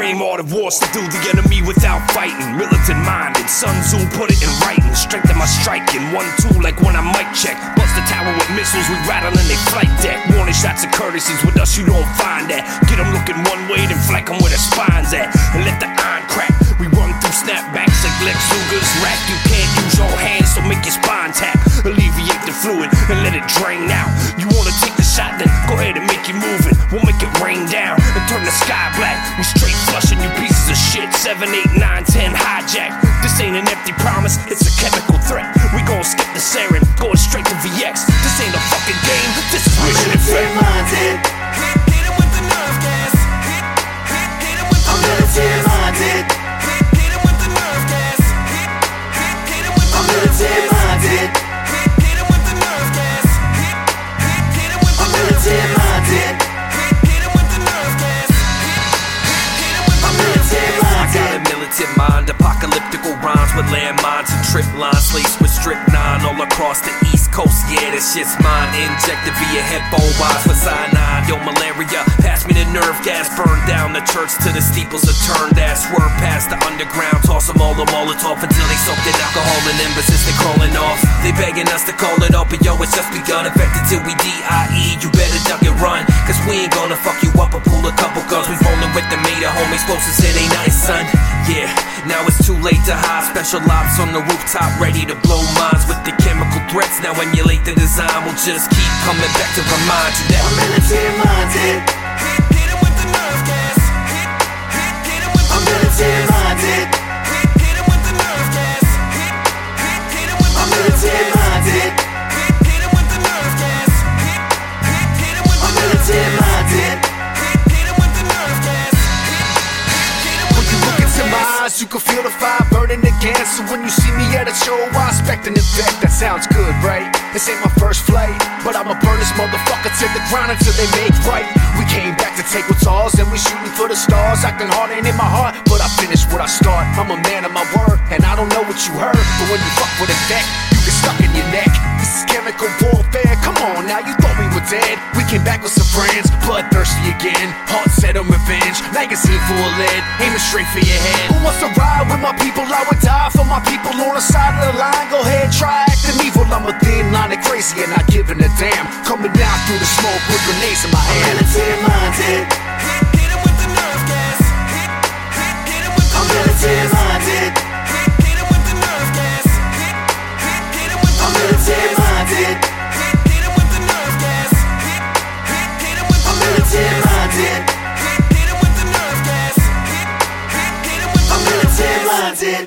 frame art of war, subdue the enemy without fighting. Militant minded, Sun Tzu put it in writing. Strengthen my striking, 1-2 like when I mic check. Bust the tower with missiles, we rattle in they flight deck. Warning shots of courtesies, with us you don't find that. Get them looking one way, then flank them where their spines at. And let the iron crack, we run through snapbacks like Lex Luger's rack. You can't use your hands, so make your spine tap. Alleviate the fluid and let it drain out. You wanna take the shot, then go ahead and make it moving. We'll make it rain down and turn the sky black. We straight flushing you pieces of shit. 7, 8, 9, 10 hijack. This ain't an empty promise, it's a chemical threat. We gon' skip the sarin, going straight to VX. This ain't a fucking game, this is mission effect. Hit him with the nerve gas. Hit him with the nerve gas. Hit him with the nerve gas. Hit him with the nerve gas. Hit him with the nerve gas. Hit him with the nerve gas. Hit him with the nerve gas. Hit him with the nerve gas. I got a militant mind, apocalyptical rhymes with landmines and trip lines laced with strychnine all across the East Coast. Yeah, this shit's mine, injected via headphone wires for cyanide. Yo, malaria, pass me the nerve gas. Burn down the church till the steeples are turned ass. Swerve past the underground, toss them all the Molotov until they soaked in alcohol and embers as they crawling off. They begging us to call it off, but yo, it's just begun. Infected till we DIE, you better duck and run, cause we ain't gonna fuck you up or pull a couple guns. We rolling with the meter, home explosives, it ain't nice, son. Yeah, now it's too late to hide. Special ops on the rooftop, ready to blow minds with the chemical threats. Now emulate the design, we'll just keep coming back to remind you that I'm militant-minded. Hit him with the nerve gas. Hit him with the nerve gas. Hit him with the nerve gas. Hit him with the nerve gas. Hit him with the nerve gas. Hit him with the nerve gas. Hit him with the nerve gas. When you look into my eyes, you can feel the fire burning again. So when you see me at a show, I expect an effect. That sounds good, right? This ain't my first flight, but I'ma burn this motherfucker to the ground until they make right. We came back to take what's ours, and we shooting for the stars. Acting hard ain't in my heart, but I finish what I start. I'm a man of my word, and I don't know what you heard, but when you fuck with a deck, you get stuck in your neck. This is chemical warfare, come on now, you thought we were dead. We came back with some friends, bloodthirsty again. Heart set on revenge, magazine full of lead, aiming straight for your head. Who wants to ride with my people? I would die for my people on the side of the line. Go ahead, try acting evil, I'm a thin line of crazy and not giving a damn. Coming down through the smoke with grenades in my hand. Militant-minded. Hit him with the nerve gas. Hit him with the nerve gas. Hit him with the nerve gas. Hit him with the nerve gas. Hit him with the nerve gas. Hit him with the nerve gas. Hit him with the nerve gas. Hit him with the nerve gas.